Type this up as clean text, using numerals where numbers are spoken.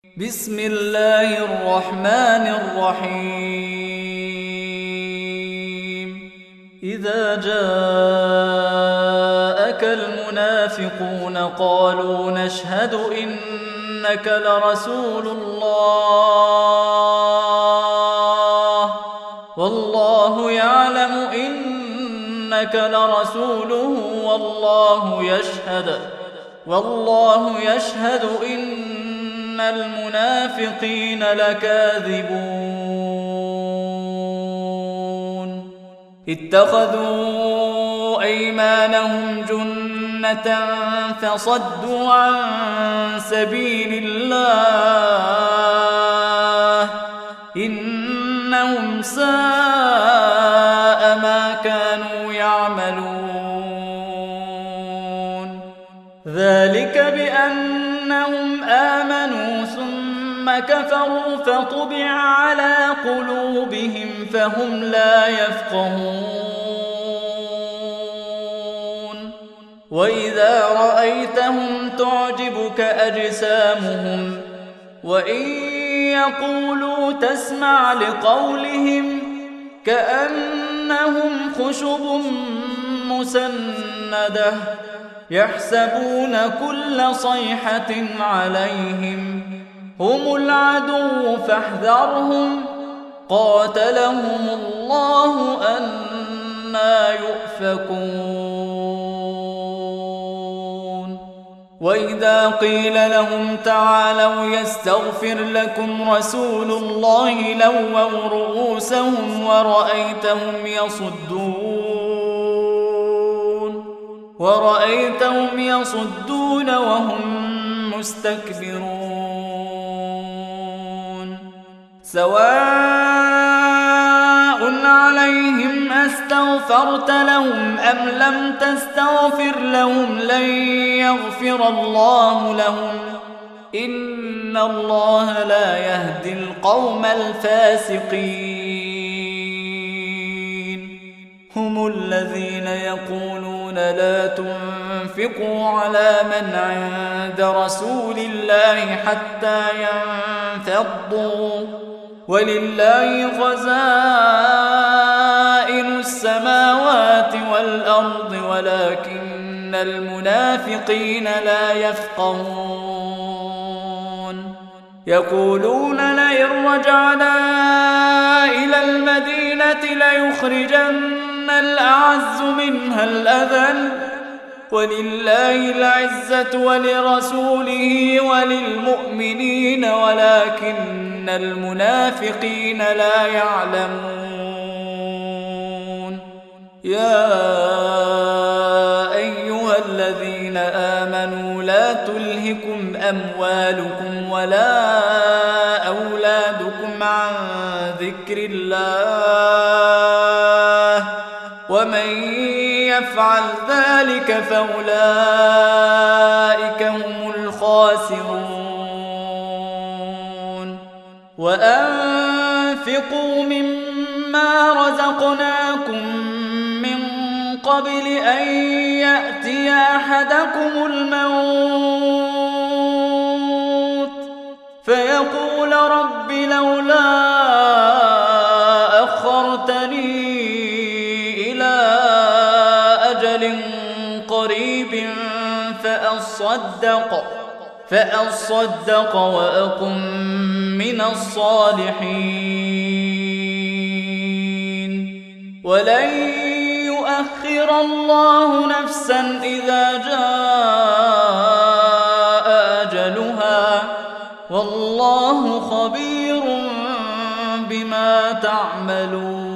بسم الله الرحمن الرحيم إذا جاءك المنافقون قالوا نشهد إنك لرسول الله والله يعلم إنك لرسوله والله يشهد إن المنافقين لكاذبون اتخذوا أيمانهم جنة فصدوا عن سبيل الله إنهم ساء ما كانوا يعملون ذلك بأنهم آمنوا ثم كفروا فطبع على قلوبهم فهم لا يفقهون وإذا رأيتهم تعجبك أجسامهم وإن يقولوا تسمع لقولهم كأنهم خشب مسندة يحسبون كل صيحة عليهم هم العدو فاحذرهم قاتلهم الله أنى يؤفكون وإذا قيل لهم تعالوا يستغفر لكم رسول الله لووا رؤوسهم ورأيتهم يصدون وهم مستكبرون سواء عليهم أستغفرت لهم أم لم تستغفر لهم لن يغفر الله لهم إن الله لا يهدي القوم الفاسقين هم الذين يقولون لا تنفقوا على من عند رسول الله حتى ينفضوا ولله خزائن السماوات والأرض ولكن المنافقين لا يفقهون يقولون لئن رجعنا إلى المدينة ليخرجن الأعز منها الأذل ولله العزة ولرسوله وللمؤمنين ولكن المنافقين لا يعلمون يا أيها الذين آمنوا لا تلهكم أموالكم ولا أولادكم عن ذكر الله ومن يفعل ذلك فأولئك هم الخاسرون وأنفقوا مما رزقناكم من قبل أن يأتي أحدكم الموت فيقول رب لولا أخرتني قريب فأصدق وأكن من الصالحين ولن يؤخر الله نفسا إذا جاء أجلها والله خبير بما تعملون